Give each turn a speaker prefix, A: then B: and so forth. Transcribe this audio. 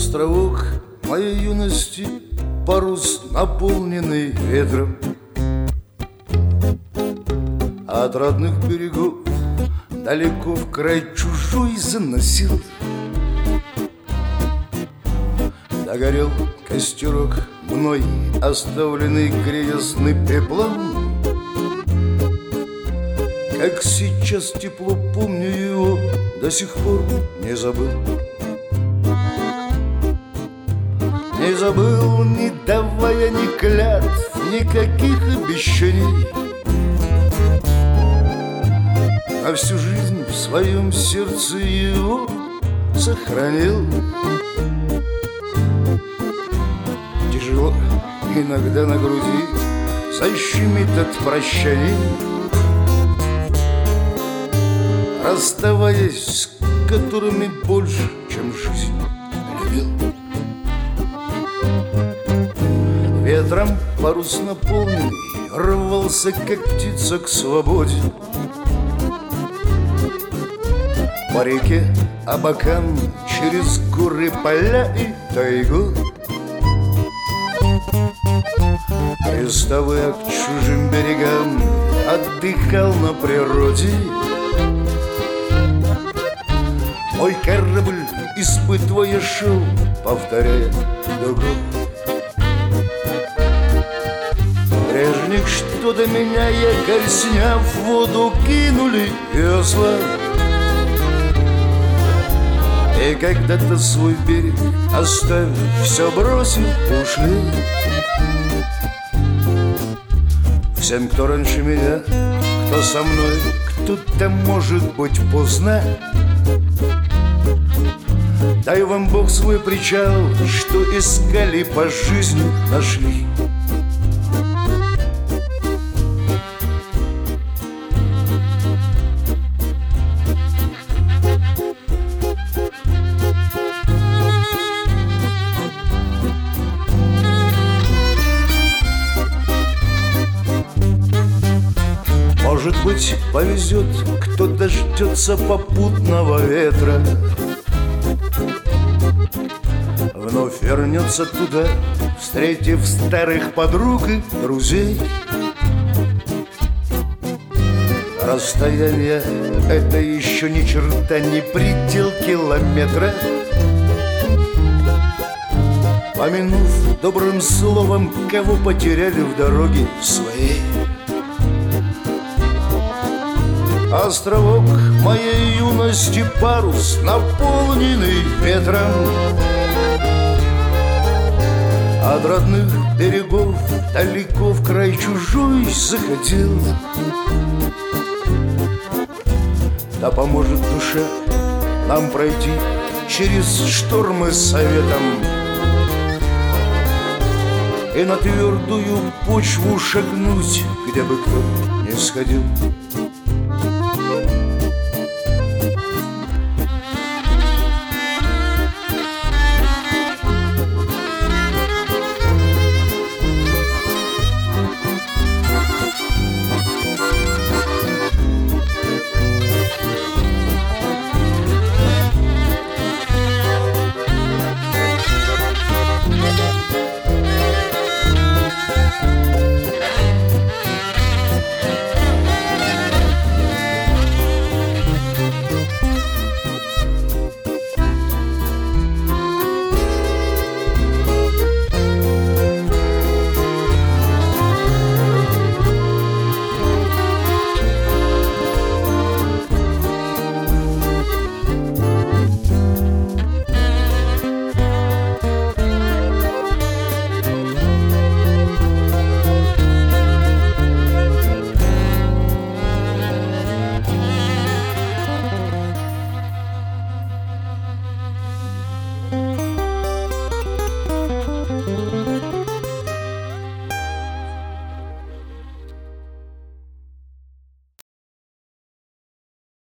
A: Островок моей юности, парус, наполненный ветром. От родных берегов далеко в край чужой заносил. Догорел костерок мной, оставленный крестный пеплом. Как сейчас тепло помню его, до сих пор не забыл. Не забыл, не давая ни клятв, никаких обещаний. На всю жизнь в своем сердце его сохранил. Тяжело иногда на груди защемит от прощаний, расставаясь с которыми больше, чем жизнь любил. Ветром парус наполненный рвался, как птица, к свободе. По реке Абакан, через горы, поля и тайгу, приставая к чужим берегам, отдыхал на природе. Мой корабль, испытывая, шел, повторяя дугу. Прежних, что до меня якорь сняв, в воду кинули весла. И когда-то свой берег оставив, все бросив, ушли. Всем, кто раньше меня, кто со мной, кто-то, может быть, поздно. Дай вам Бог свой причал, что искали по жизни, нашли. Может быть, повезет, кто дождется попутного ветра, вновь вернется туда, встретив старых подруг и друзей. Расстояние — это еще ни черта, не предел километра. Помянув добрым словом, кого потеряли в дороге своей. Островок моей юности, парус, наполненный ветром. От родных берегов далеко в край чужой заходил. Да поможет душа нам пройти через штормы с советом и на твердую почву шагнуть, где бы кто ни сходил.